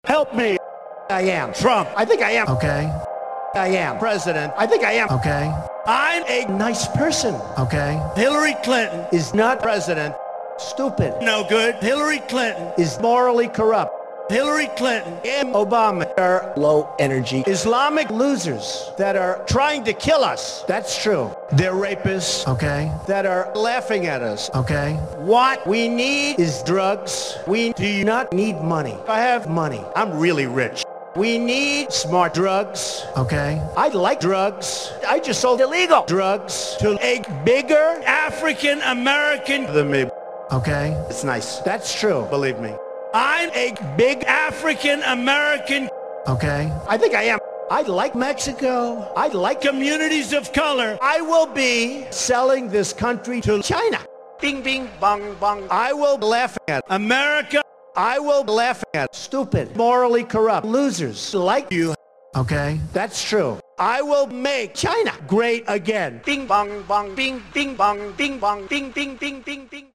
Help me. I am Trump. I think I am. Okay. I am president. I think I am. Okay. I'm a nice person. Okay. Hillary Clinton is not president. Stupid. No good. Hillary Clinton is morally corrupt. Hillary Clinton and Obama are low energy Islamic losers that are trying to kill us. That's true. They're rapists. Okay. That are laughing at us. Okay. What we need is drugs. We do not need money. I have money. I'm really rich. We need smart drugs. Okay. I like drugs. I just sold illegal drugs to a bigger African American than me. Okay. It's nice. That's true. Believe me. I'm a big African American. Okay. I think I am. I like Mexico. I like communities of color. I will be selling this country to China. Bing, bing, bong, bong. I will laugh at America. I will laugh at stupid, morally corrupt losers like you. Okay. That's true. I will make China great again. Bing, bong, bong, bing, bing, bong, bing, bong, bing, bing, bing, bing, bing.